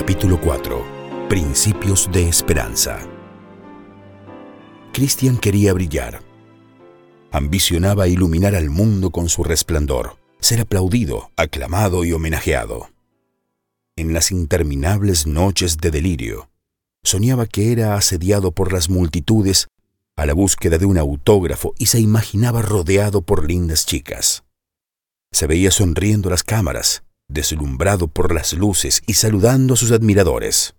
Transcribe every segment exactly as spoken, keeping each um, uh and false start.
Capítulo cuatro. Principios de esperanza. Cristian quería brillar. Ambicionaba iluminar al mundo con su resplandor, ser aplaudido, aclamado y homenajeado. En las interminables noches de delirio, soñaba que era asediado por las multitudes a la búsqueda de un autógrafo y se imaginaba rodeado por lindas chicas. Se veía sonriendo a las cámaras, deslumbrado por las luces y saludando a sus admiradores.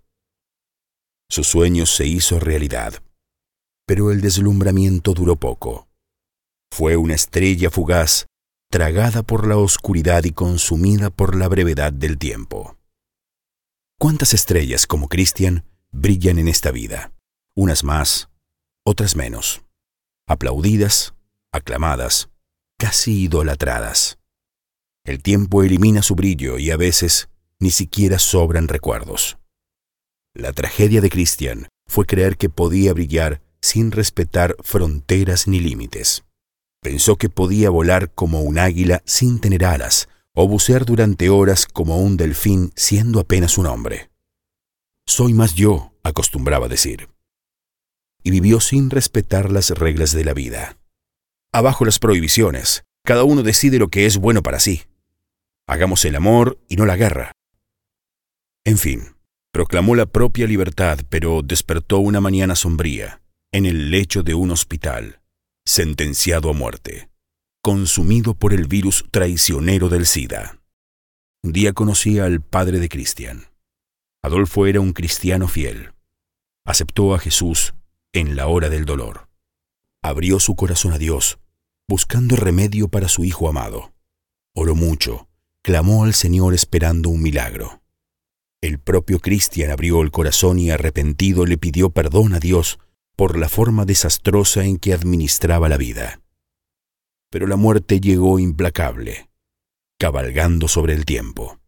Su sueño se hizo realidad, pero el deslumbramiento duró poco. Fue una estrella fugaz, tragada por la oscuridad y consumida por la brevedad del tiempo. ¿Cuántas estrellas como Cristian brillan en esta vida? Unas más, otras menos. Aplaudidas, aclamadas, casi idolatradas. El tiempo elimina su brillo y a veces ni siquiera sobran recuerdos. La tragedia de Cristian fue creer que podía brillar sin respetar fronteras ni límites. Pensó que podía volar como un águila sin tener alas o bucear durante horas como un delfín siendo apenas un hombre. «Soy más yo», acostumbraba decir. Y vivió sin respetar las reglas de la vida. Abajo las prohibiciones. Cada uno decide lo que es bueno para sí. Hagamos el amor y no la guerra. En fin, proclamó la propia libertad, pero despertó una mañana sombría, en el lecho de un hospital, sentenciado a muerte, consumido por el virus traicionero del SIDA. Un día conocí al padre de Cristian. Adolfo era un cristiano fiel. Aceptó a Jesús en la hora del dolor. Abrió su corazón a Dios, buscando remedio para su hijo amado. Oró mucho, clamó al Señor esperando un milagro. El propio Cristian abrió el corazón y arrepentido le pidió perdón a Dios por la forma desastrosa en que administraba la vida. Pero la muerte llegó implacable, cabalgando sobre el tiempo.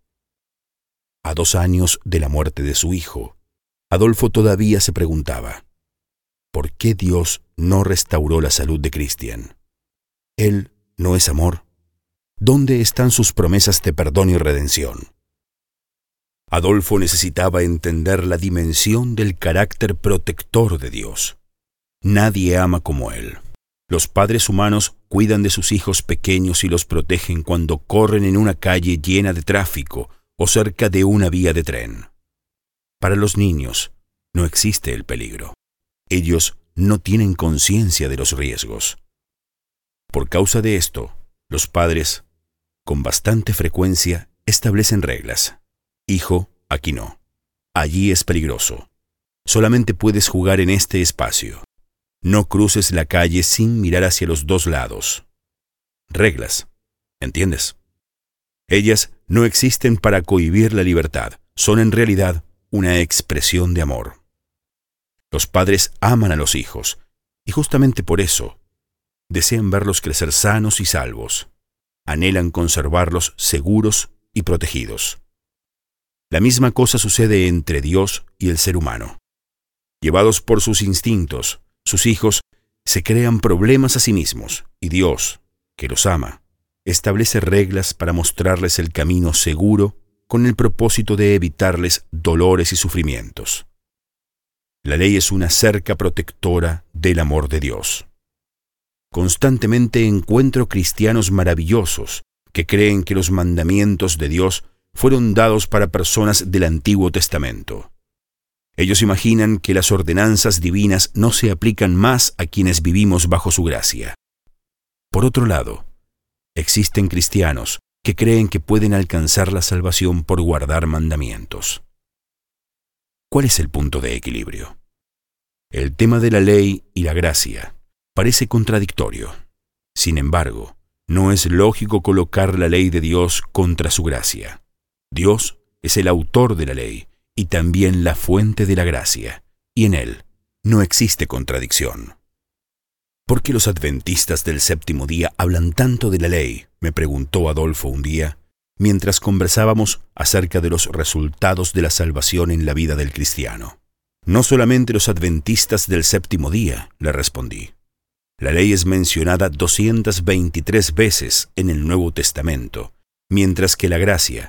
A dos años de la muerte de su hijo, Adolfo todavía se preguntaba, ¿por qué Dios no restauró la salud de Cristian? ¿Él no es amor? ¿Dónde están sus promesas de perdón y redención? Adolfo necesitaba entender la dimensión del carácter protector de Dios. Nadie ama como Él. Los padres humanos cuidan de sus hijos pequeños y los protegen cuando corren en una calle llena de tráfico o cerca de una vía de tren. Para los niños no existe el peligro. Ellos no tienen conciencia de los riesgos. Por causa de esto, los padres, con bastante frecuencia, establecen reglas. Hijo, aquí no. Allí es peligroso. Solamente puedes jugar en este espacio. No cruces la calle sin mirar hacia los dos lados. Reglas, ¿entiendes? Ellas no existen para cohibir la libertad. Son en realidad una expresión de amor. Los padres aman a los hijos, y justamente por eso, desean verlos crecer sanos y salvos. Anhelan conservarlos seguros y protegidos. La misma cosa sucede entre Dios y el ser humano. Llevados por sus instintos, sus hijos se crean problemas a sí mismos, y Dios, que los ama, establece reglas para mostrarles el camino seguro con el propósito de evitarles dolores y sufrimientos. La ley es una cerca protectora del amor de Dios. Constantemente encuentro cristianos maravillosos que creen que los mandamientos de Dios fueron dados para personas del Antiguo Testamento. Ellos imaginan que las ordenanzas divinas no se aplican más a quienes vivimos bajo su gracia. Por otro lado, existen cristianos que creen que pueden alcanzar la salvación por guardar mandamientos. ¿Cuál es el punto de equilibrio? El tema de la ley y la gracia parece contradictorio. Sin embargo, no es lógico colocar la ley de Dios contra su gracia. Dios es el autor de la ley y también la fuente de la gracia, y en Él no existe contradicción. ¿Por qué los adventistas del séptimo día hablan tanto de la ley?, me preguntó Adolfo un día, mientras conversábamos acerca de los resultados de la salvación en la vida del cristiano. No solamente los adventistas del séptimo día, le respondí. La ley es mencionada doscientas veintitrés veces en el Nuevo Testamento, mientras que la gracia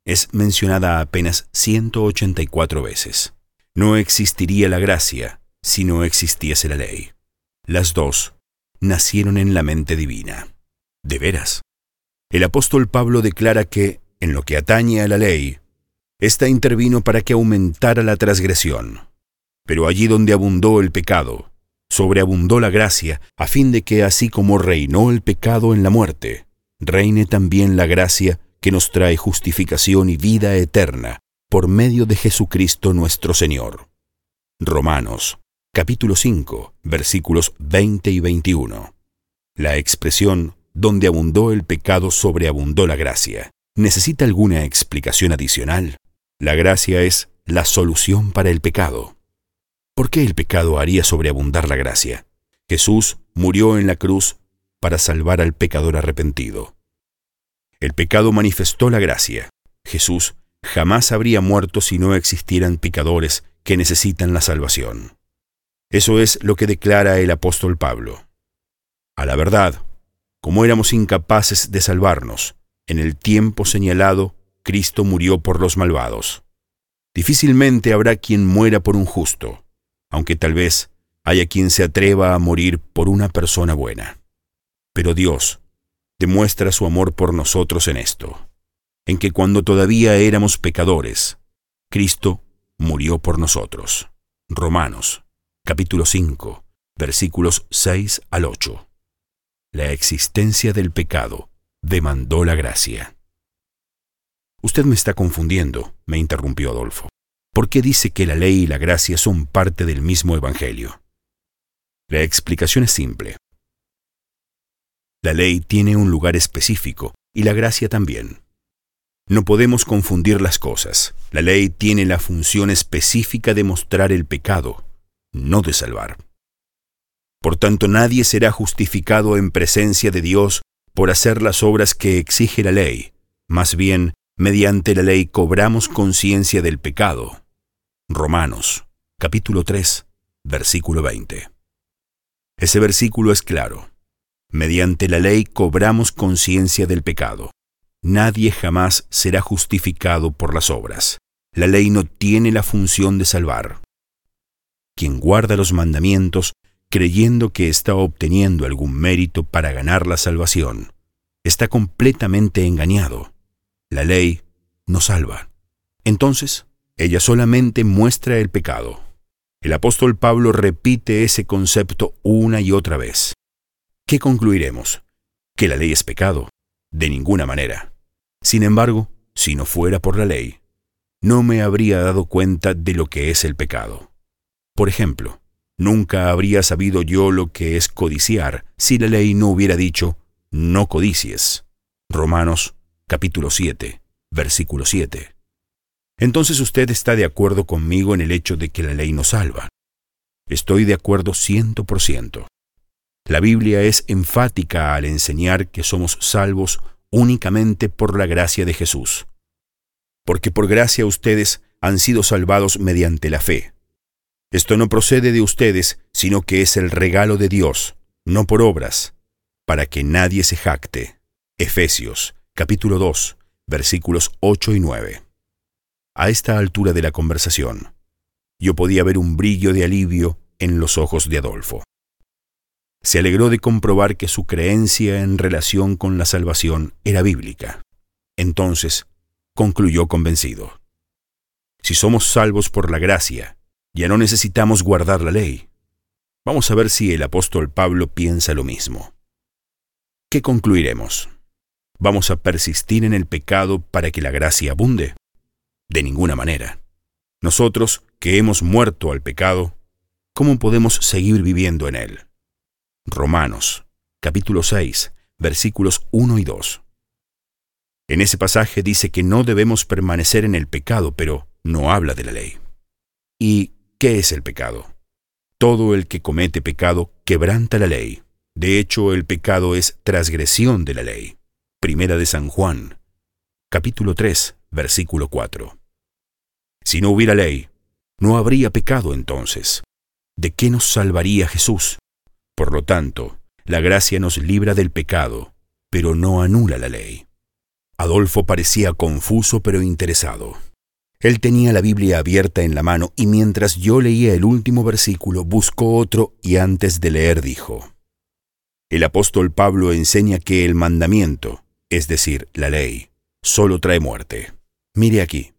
es mencionada apenas ciento ochenta y cuatro veces. No existiría la gracia si no existiese la ley. Las dos nacieron en la mente divina. ¿De veras? El apóstol Pablo declara que, en lo que atañe a la ley, ésta intervino para que aumentara la transgresión. Pero allí donde abundó el pecado, sobreabundó la gracia, a fin de que así como reinó el pecado en la muerte, reine también la gracia que nos trae justificación y vida eterna por medio de Jesucristo nuestro Señor. Romanos, capítulo cinco, versículos veinte y veintiuno. La expresión donde abundó el pecado sobreabundó la gracia ¿necesita alguna explicación adicional? La gracia es la solución para el pecado. ¿Por qué el pecado haría sobreabundar la gracia? Jesús murió en la cruz para salvar al pecador arrepentido. El pecado manifestó la gracia. Jesús jamás habría muerto si no existieran pecadores que necesitan la salvación. Eso es lo que declara el apóstol Pablo. A la verdad, como éramos incapaces de salvarnos, en el tiempo señalado, Cristo murió por los malvados. Difícilmente habrá quien muera por un justo, aunque tal vez haya quien se atreva a morir por una persona buena. Pero Dios demuestra su amor por nosotros en esto, en que cuando todavía éramos pecadores, Cristo murió por nosotros. Romanos, capítulo cinco, versículos seis al ocho. La existencia del pecado demandó la gracia. Usted me está confundiendo, me interrumpió Adolfo. ¿Por qué dice que la ley y la gracia son parte del mismo evangelio? La explicación es simple. La ley tiene un lugar específico y la gracia también. No podemos confundir las cosas. La ley tiene la función específica de mostrar el pecado, no de salvar. Por tanto, nadie será justificado en presencia de Dios por hacer las obras que exige la ley. Más bien, mediante la ley cobramos conciencia del pecado. Romanos, capítulo tres, versículo veinte. Ese versículo es claro. Mediante la ley cobramos conciencia del pecado. Nadie jamás será justificado por las obras. La ley no tiene la función de salvar. Quien guarda los mandamientos creyendo que está obteniendo algún mérito para ganar la salvación, está completamente engañado. La ley no salva. Entonces, ella solamente muestra el pecado. El apóstol Pablo repite ese concepto una y otra vez. ¿Qué concluiremos? ¿Que la ley es pecado? De ninguna manera. Sin embargo, si no fuera por la ley, no me habría dado cuenta de lo que es el pecado. Por ejemplo, nunca habría sabido yo lo que es codiciar si la ley no hubiera dicho, no codicies. Romanos, capítulo siete, versículo siete. Entonces usted está de acuerdo conmigo en el hecho de que la ley nos salva. Estoy de acuerdo ciento por ciento. La Biblia es enfática al enseñar que somos salvos únicamente por la gracia de Jesús. Porque por gracia ustedes han sido salvados mediante la fe. Esto no procede de ustedes, sino que es el regalo de Dios, no por obras, para que nadie se jacte. Efesios, capítulo dos, versículos ocho y nueve. A esta altura de la conversación, yo podía ver un brillo de alivio en los ojos de Adolfo. Se alegró de comprobar que su creencia en relación con la salvación era bíblica. Entonces, concluyó convencido. Si somos salvos por la gracia, ya no necesitamos guardar la ley. Vamos a ver si el apóstol Pablo piensa lo mismo. ¿Qué concluiremos? ¿Vamos a persistir en el pecado para que la gracia abunde? De ninguna manera. Nosotros, que hemos muerto al pecado, ¿cómo podemos seguir viviendo en él? Romanos, capítulo seis, versículos uno y dos. En ese pasaje dice que no debemos permanecer en el pecado, pero no habla de la ley. ¿Y qué es el pecado? Todo el que comete pecado quebranta la ley. De hecho, el pecado es transgresión de la ley. Primera de San Juan, capítulo tres, versículo cuatro. Si no hubiera ley, no habría pecado entonces. ¿De qué nos salvaría Jesús? Por lo tanto, la gracia nos libra del pecado, pero no anula la ley. Adolfo parecía confuso pero interesado. Él tenía la Biblia abierta en la mano y mientras yo leía el último versículo buscó otro y antes de leer dijo: el apóstol Pablo enseña que el mandamiento, es decir, la ley, solo trae muerte. Mire aquí.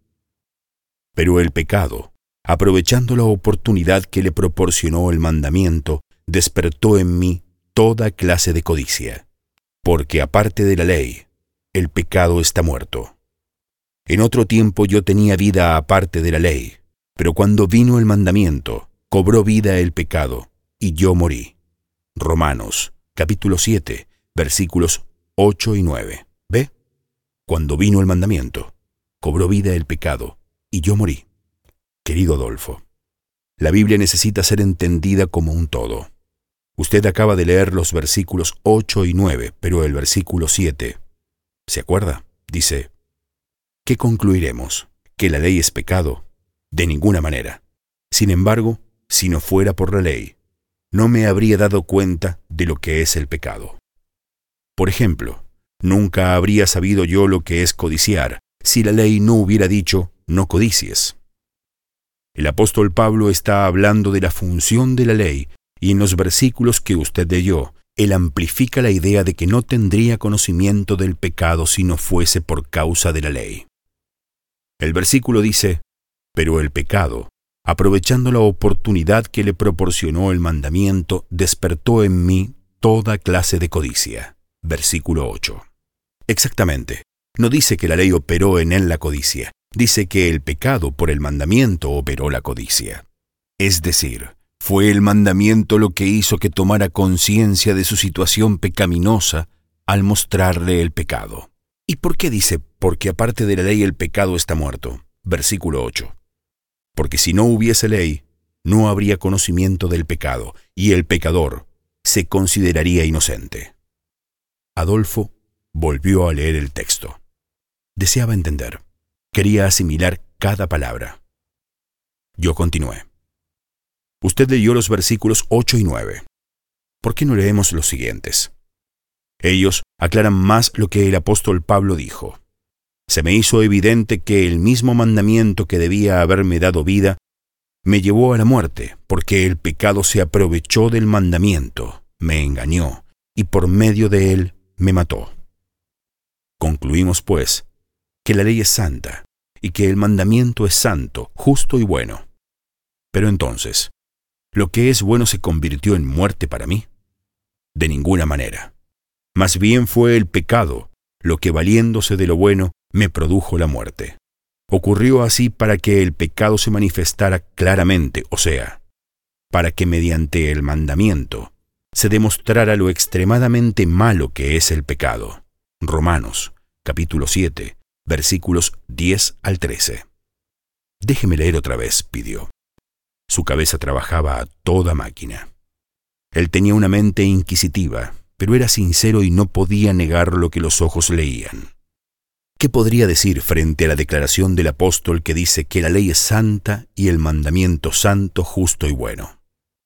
Pero el pecado, aprovechando la oportunidad que le proporcionó el mandamiento, despertó en mí toda clase de codicia. Porque aparte de la ley, el pecado está muerto. En otro tiempo yo tenía vida aparte de la ley, pero cuando vino el mandamiento, cobró vida el pecado, y yo morí. Romanos, capítulo siete, versículos ocho y nueve. ¿Ve? Cuando vino el mandamiento, cobró vida el pecado, y yo morí. Querido Adolfo, la Biblia necesita ser entendida como un todo. Usted acaba de leer los versículos ocho y nueve, pero el versículo siete, ¿se acuerda? Dice: ¿qué concluiremos? ¿Que la ley es pecado? De ninguna manera. Sin embargo, si no fuera por la ley, no me habría dado cuenta de lo que es el pecado. Por ejemplo, nunca habría sabido yo lo que es codiciar si la ley no hubiera dicho no codicies. El apóstol Pablo está hablando de la función de la ley y en los versículos que usted leyó, él amplifica la idea de que no tendría conocimiento del pecado si no fuese por causa de la ley. El versículo dice: pero el pecado, aprovechando la oportunidad que le proporcionó el mandamiento, despertó en mí toda clase de codicia. Versículo ocho. Exactamente. No dice que la ley operó en él la codicia. Dice que el pecado por el mandamiento operó la codicia. Es decir, fue el mandamiento lo que hizo que tomara conciencia de su situación pecaminosa al mostrarle el pecado. ¿Y por qué dice, porque aparte de la ley el pecado está muerto? Versículo ocho. Porque si no hubiese ley, no habría conocimiento del pecado, y el pecador se consideraría inocente. Adolfo volvió a leer el texto. Deseaba entender. Quería asimilar cada palabra. Yo continué. Usted leyó los versículos ocho y nueve. ¿Por qué no leemos los siguientes? Ellos aclaran más lo que el apóstol Pablo dijo. Se me hizo evidente que el mismo mandamiento que debía haberme dado vida me llevó a la muerte, porque el pecado se aprovechó del mandamiento, me engañó, y por medio de él me mató. Concluimos, pues, que la ley es santa, y que el mandamiento es santo, justo y bueno. Pero entonces, ¿lo que es bueno se convirtió en muerte para mí? De ninguna manera. Más bien fue el pecado lo que, valiéndose de lo bueno, me produjo la muerte. Ocurrió así para que el pecado se manifestara claramente, o sea, para que mediante el mandamiento se demostrara lo extremadamente malo que es el pecado. Romanos, capítulo siete, versículos diez al trece. Déjeme leer otra vez, pidió. Su cabeza trabajaba a toda máquina. Él tenía una mente inquisitiva, pero era sincero y no podía negar lo que los ojos leían. ¿Qué podría decir frente a la declaración del apóstol que dice que la ley es santa y el mandamiento santo, justo y bueno?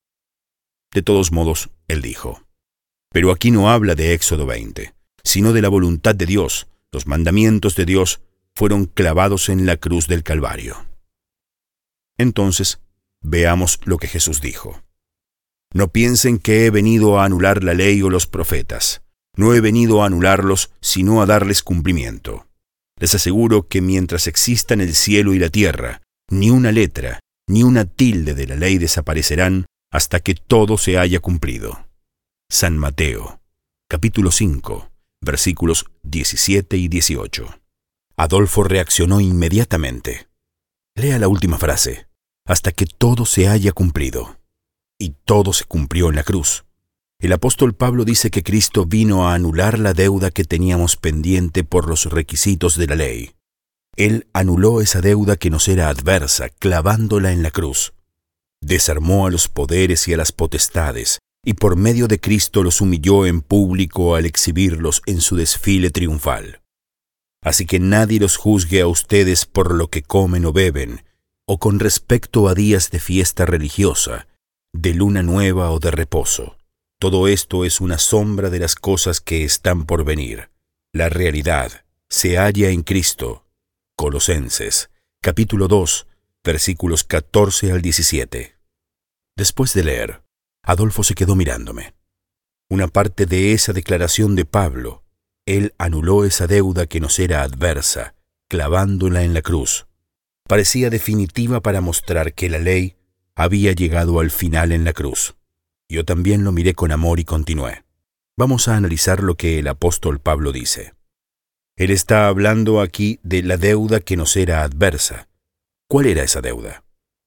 De todos modos, él dijo, pero aquí no habla de Éxodo veinte, sino de la voluntad de Dios. Los mandamientos de Dios fueron clavados en la cruz del Calvario. Entonces, veamos lo que Jesús dijo. No piensen que he venido a anular la ley o los profetas. No he venido a anularlos, sino a darles cumplimiento. Les aseguro que mientras existan el cielo y la tierra, ni una letra, ni una tilde de la ley desaparecerán hasta que todo se haya cumplido. San Mateo, capítulo cinco, versículos diecisiete y dieciocho. Adolfo reaccionó inmediatamente. Lea la última frase. Hasta que todo se haya cumplido. Y todo se cumplió en la cruz. El apóstol Pablo dice que Cristo vino a anular la deuda que teníamos pendiente por los requisitos de la ley. Él anuló esa deuda que nos era adversa, clavándola en la cruz. Desarmó a los poderes y a las potestades, y por medio de Cristo los humilló en público al exhibirlos en su desfile triunfal. Así que nadie los juzgue a ustedes por lo que comen o beben, o con respecto a días de fiesta religiosa, de luna nueva o de reposo. Todo esto es una sombra de las cosas que están por venir. La realidad se halla en Cristo. Colosenses, capítulo dos, versículos catorce al diecisiete. Después de leer, Adolfo se quedó mirándome. Una parte de esa declaración de Pablo, él anuló esa deuda que nos era adversa, clavándola en la cruz. Parecía definitiva para mostrar que la ley había llegado al final en la cruz. Yo también lo miré con amor y continué. Vamos a analizar lo que el apóstol Pablo dice. Él está hablando aquí de la deuda que nos era adversa. ¿Cuál era esa deuda?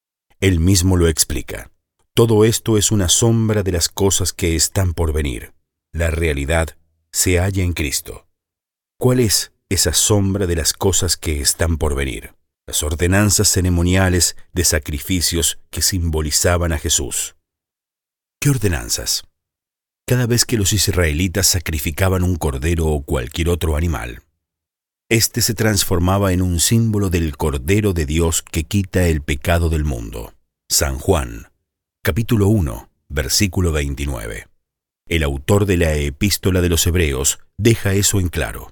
Él mismo lo explica. Todo esto es una sombra de las cosas que están por venir. La realidad se halla en Cristo. ¿Cuál es esa sombra de las cosas que están por venir? Las ordenanzas ceremoniales de sacrificios que simbolizaban a Jesús. ¿Qué ordenanzas? Cada vez que los israelitas sacrificaban un cordero o cualquier otro animal, este se transformaba en un símbolo del Cordero de Dios que quita el pecado del mundo. San Juan, capítulo uno, versículo veintinueve. El autor de la Epístola de los Hebreos deja eso en claro.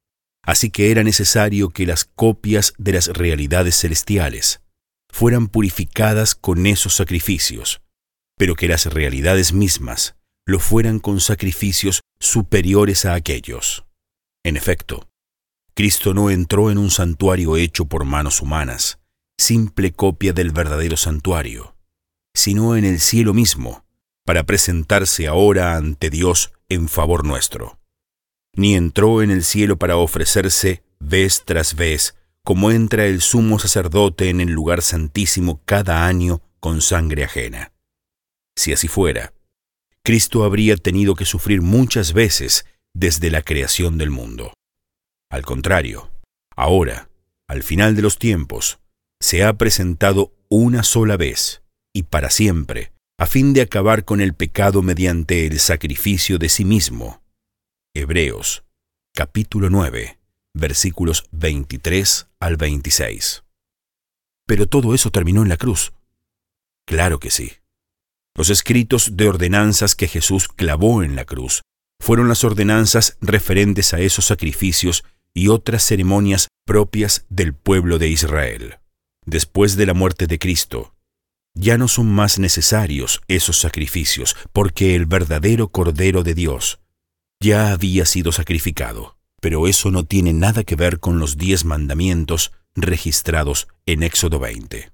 Así que era necesario que las copias de las realidades celestiales fueran purificadas con esos sacrificios, pero que las realidades mismas lo fueran con sacrificios superiores a aquellos. En efecto, Cristo no entró en un santuario hecho por manos humanas, simple copia del verdadero santuario, sino en el cielo mismo, para presentarse ahora ante Dios en favor nuestro. Ni entró en el cielo para ofrecerse vez tras vez, como entra el sumo sacerdote en el lugar santísimo cada año con sangre ajena. Si así fuera, Cristo habría tenido que sufrir muchas veces desde la creación del mundo. Al contrario, ahora, al final de los tiempos, se ha presentado una sola vez y para siempre, a fin de acabar con el pecado mediante el sacrificio de sí mismo. Hebreos, capítulo nueve, versículos veintitrés al veintiséis. Pero todo eso terminó en la cruz. Claro que sí. Los escritos de ordenanzas que Jesús clavó en la cruz fueron las ordenanzas referentes a esos sacrificios y otras ceremonias propias del pueblo de Israel. Después de la muerte de Cristo, ya no son más necesarios esos sacrificios, porque el verdadero Cordero de Dios ya había sido sacrificado. Pero eso no tiene nada que ver con los diez mandamientos registrados en Éxodo veinte.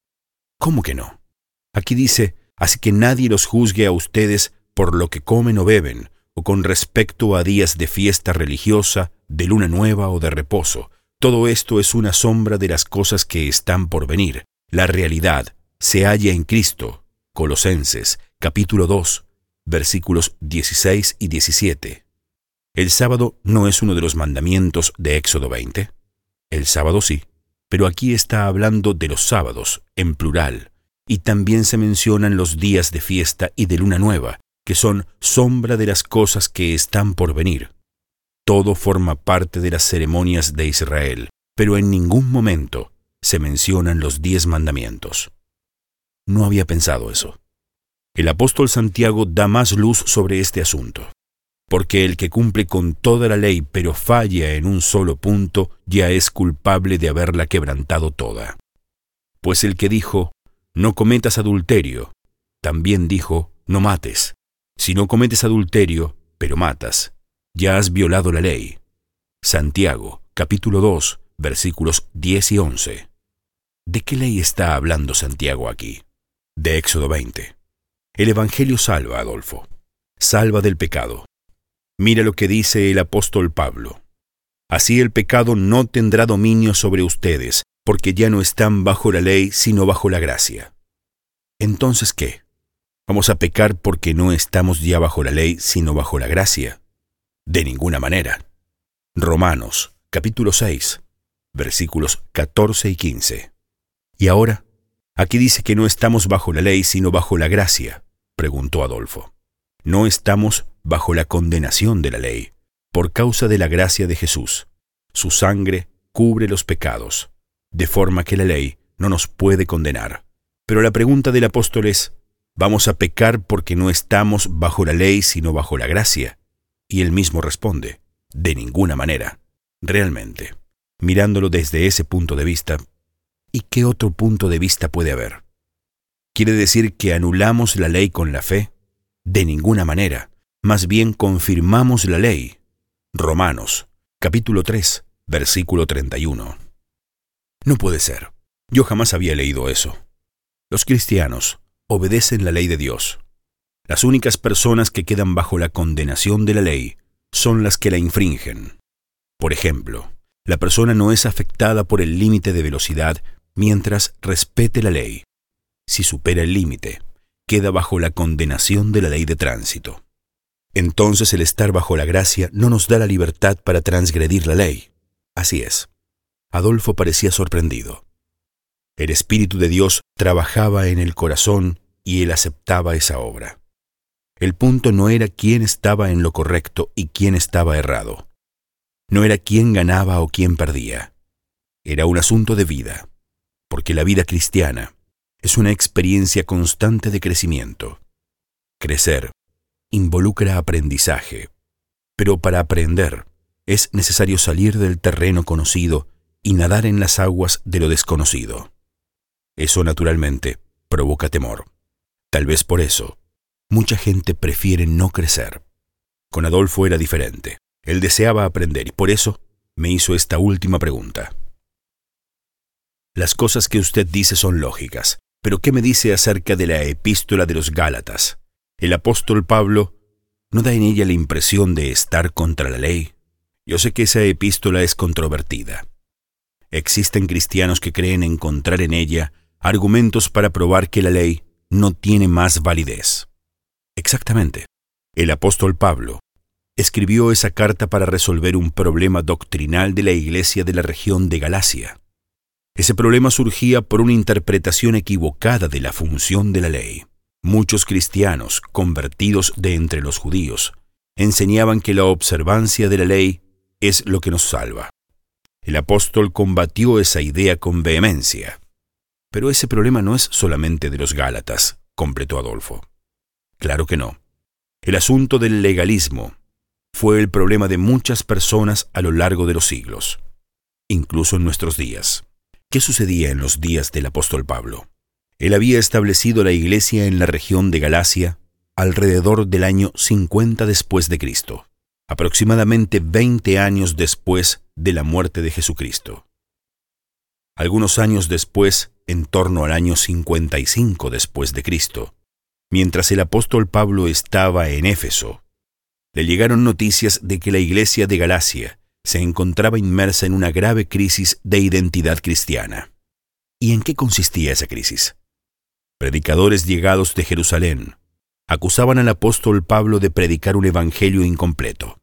¿Cómo que no? Aquí dice: así que nadie los juzgue a ustedes por lo que comen o beben, o con respecto a días de fiesta religiosa, de luna nueva o de reposo. Todo esto es una sombra de las cosas que están por venir. La realidad se halla en Cristo. Colosenses, capítulo dos, versículos dieciséis y diecisiete. ¿El sábado no es uno de los mandamientos de Éxodo veinte? El sábado sí, pero aquí está hablando de los sábados, en plural, y también se mencionan los días de fiesta y de luna nueva, que son sombra de las cosas que están por venir. Todo forma parte de las ceremonias de Israel, pero en ningún momento se mencionan los diez mandamientos. No había pensado eso. El apóstol Santiago da más luz sobre este asunto, porque el que cumple con toda la ley pero falla en un solo punto ya es culpable de haberla quebrantado toda. Pues el que dijo, no cometas adulterio, también dijo, no mates. Si no cometes adulterio, pero matas, ya has violado la ley. Santiago, capítulo dos, versículos diez y once. ¿De qué ley está hablando Santiago aquí? De Éxodo veinte. El Evangelio salva, Adolfo. Salva del pecado. Mira lo que dice el apóstol Pablo. Así el pecado no tendrá dominio sobre ustedes, porque ya no están bajo la ley, sino bajo la gracia. Entonces, ¿qué? ¿Vamos a pecar porque no estamos ya bajo la ley, sino bajo la gracia? De ninguna manera. Romanos, capítulo seis, versículos catorce y quince. ¿Y ahora? Aquí dice que no estamos bajo la ley, sino bajo la gracia, preguntó Adolfo. No estamos bajo la condenación de la ley, por causa de la gracia de Jesús. Su sangre cubre los pecados, de forma que la ley no nos puede condenar. Pero la pregunta del apóstol es, ¿vamos a pecar porque no estamos bajo la ley, sino bajo la gracia? Y él mismo responde, de ninguna manera. Realmente, mirándolo desde ese punto de vista, ¿y qué otro punto de vista puede haber? ¿Quiere decir que anulamos la ley con la fe? De ninguna manera. Más bien confirmamos la ley. Romanos, capítulo tres, versículo treinta y uno. No puede ser. Yo jamás había leído eso. Los cristianos obedecen la ley de Dios. Las únicas personas que quedan bajo la condenación de la ley son las que la infringen. Por ejemplo, la persona no es afectada por el límite de velocidad mientras respete la ley. Si supera el límite, queda bajo la condenación de la ley de tránsito. Entonces el estar bajo la gracia no nos da la libertad para transgredir la ley. Así es. Adolfo parecía sorprendido. El Espíritu de Dios trabajaba en el corazón y él aceptaba esa obra. El punto no era quién estaba en lo correcto y quién estaba errado. No era quién ganaba o quién perdía. Era un asunto de vida, porque la vida cristiana es una experiencia constante de crecimiento. Crecer involucra aprendizaje, pero para aprender es necesario salir del terreno conocido y nadar en las aguas de lo desconocido. Eso naturalmente provoca temor. Tal vez por eso, mucha gente prefiere no crecer. Con Adolfo era diferente. Él deseaba aprender y por eso me hizo esta última pregunta. Las cosas que usted dice son lógicas, pero ¿qué me dice acerca de la epístola de los Gálatas? El apóstol Pablo ¿no da en ella la impresión de estar contra la ley? Yo sé que esa epístola es controvertida. Existen cristianos que creen encontrar en ella argumentos para probar que la ley no tiene más validez. Exactamente. El apóstol Pablo escribió esa carta para resolver un problema doctrinal de la iglesia de la región de Galacia. Ese problema surgía por una interpretación equivocada de la función de la ley. Muchos cristianos, convertidos de entre los judíos, enseñaban que la observancia de la ley es lo que nos salva. El apóstol combatió esa idea con vehemencia. Pero ese problema no es solamente de los Gálatas, completó Adolfo. Claro que no. El asunto del legalismo fue el problema de muchas personas a lo largo de los siglos, incluso en nuestros días. ¿Qué sucedía en los días del apóstol Pablo? Él había establecido la iglesia en la región de Galacia alrededor del año cincuenta después de Cristo, aproximadamente veinte años después de la muerte de Jesucristo. Algunos años después, en torno al año cincuenta y cinco después de Cristo, mientras el apóstol Pablo estaba en Éfeso, le llegaron noticias de que la iglesia de Galacia se encontraba inmersa en una grave crisis de identidad cristiana. ¿Y en qué consistía esa crisis? Predicadores llegados de Jerusalén acusaban al apóstol Pablo de predicar un evangelio incompleto.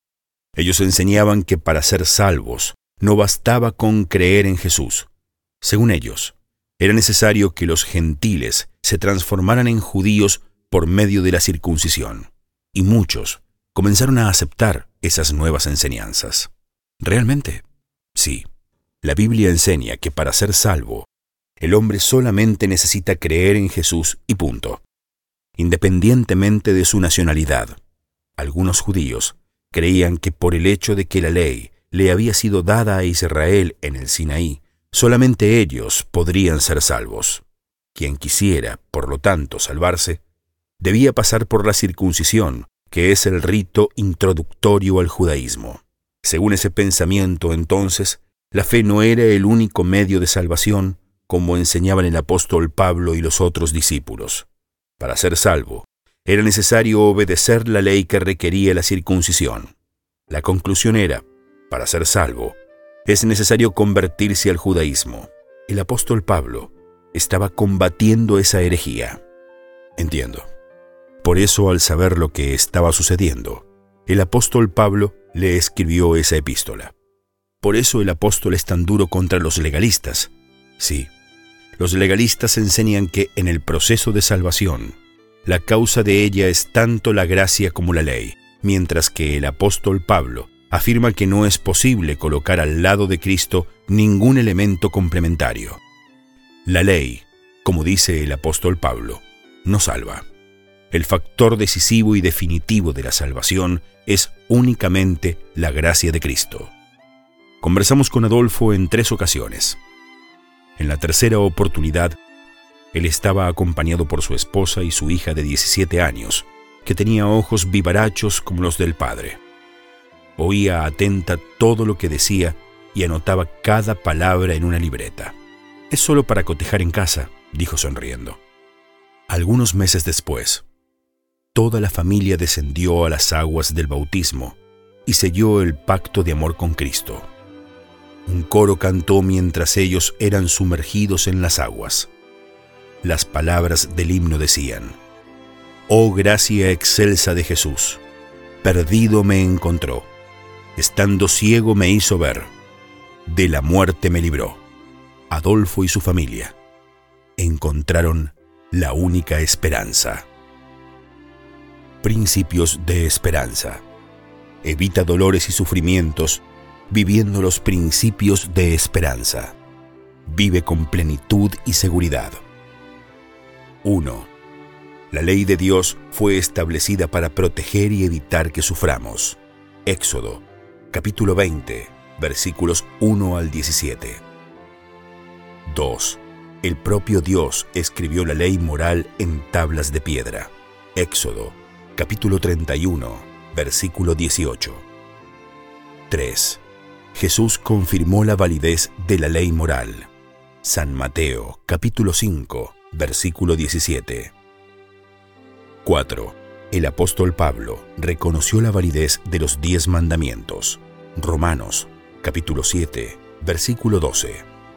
Ellos enseñaban que para ser salvos no bastaba con creer en Jesús. Según ellos, era necesario que los gentiles se transformaran en judíos por medio de la circuncisión, y muchos comenzaron a aceptar esas nuevas enseñanzas. ¿Realmente? Sí. La Biblia enseña que para ser salvo, el hombre solamente necesita creer en Jesús y punto. Independientemente de su nacionalidad, algunos judíos creían que por el hecho de que la ley le había sido dada a Israel en el Sinaí, solamente ellos podrían ser salvos. Quien quisiera, por lo tanto, salvarse, debía pasar por la circuncisión, que es el rito introductorio al judaísmo. Según ese pensamiento, entonces, la fe no era el único medio de salvación, como enseñaban el apóstol Pablo y los otros discípulos. Para ser salvo, era necesario obedecer la ley que requería la circuncisión. La conclusión era, para ser salvo, es necesario convertirse al judaísmo. El apóstol Pablo estaba combatiendo esa herejía. Entiendo. Por eso, al saber lo que estaba sucediendo, el apóstol Pablo le escribió esa epístola. Por eso el apóstol es tan duro contra los legalistas. Sí, los legalistas enseñan que en el proceso de salvación, la causa de ella es tanto la gracia como la ley, mientras que el apóstol Pablo afirma que no es posible colocar al lado de Cristo ningún elemento complementario. La ley, como dice el apóstol Pablo, no salva. El factor decisivo y definitivo de la salvación es únicamente la gracia de Cristo. Conversamos con Adolfo en tres ocasiones. En la tercera oportunidad, él estaba acompañado por su esposa y su hija de diecisiete años, que tenía ojos vivarachos como los del padre. Oía atenta todo lo que decía y anotaba cada palabra en una libreta. «Es solo para cotejar en casa», dijo sonriendo. Algunos meses después, toda la familia descendió a las aguas del bautismo y selló el pacto de amor con Cristo. Un coro cantó mientras ellos eran sumergidos en las aguas. Las palabras del himno decían: «Oh gracia excelsa de Jesús, perdido me encontró, estando ciego me hizo ver, de la muerte me libró». Adolfo y su familia encontraron la única esperanza. Principios de esperanza. Evita dolores y sufrimientos viviendo los principios de esperanza. Vive con plenitud y seguridad. uno. La ley de Dios fue establecida para proteger y evitar que suframos. Éxodo, capítulo veinte, versículos uno al diecisiete. dos. El propio Dios escribió la ley moral en tablas de piedra. Éxodo, capítulo treinta y uno, versículo dieciocho. tres. Jesús confirmó la validez de la ley moral. San Mateo, capítulo cinco, versículo diecisiete. cuatro. El apóstol Pablo reconoció la validez de los diez mandamientos. Romanos, capítulo siete, versículo doce.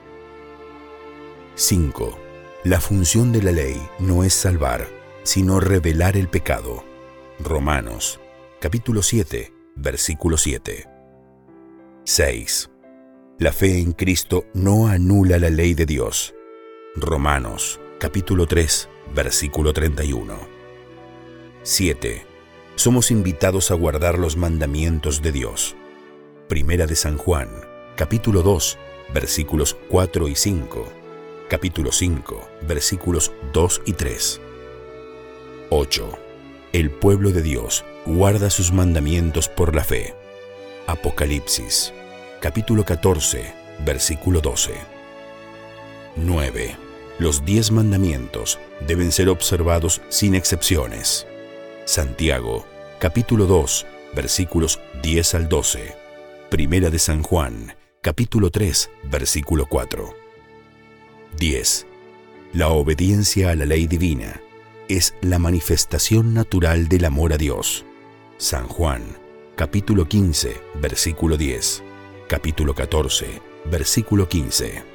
cinco. La función de la ley no es salvar, sino revelar el pecado. Romanos, capítulo siete, versículo siete. seis. La fe en Cristo no anula la ley de Dios. Romanos, capítulo tres, versículo treinta y uno. siete. Somos invitados a guardar los mandamientos de Dios. Primera de San Juan, capítulo dos, versículos cuatro y cinco. Capítulo cinco, versículos dos y tres. ocho. El pueblo de Dios guarda sus mandamientos por la fe. Apocalipsis, capítulo catorce, versículo doce. nueve. Los diez mandamientos deben ser observados sin excepciones. Santiago, capítulo dos, versículos diez al doce. Primera de San Juan, capítulo tres, versículo cuatro. diez. La obediencia a la ley divina es la manifestación natural del amor a Dios. San Juan, capítulo quince, versículo diez. Capítulo catorce, versículo quince.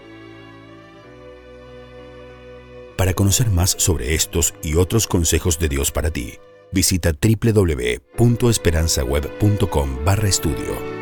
Para conocer más sobre estos y otros consejos de Dios para ti, visita doble u doble u doble u punto esperanzaweb punto com barra estudio.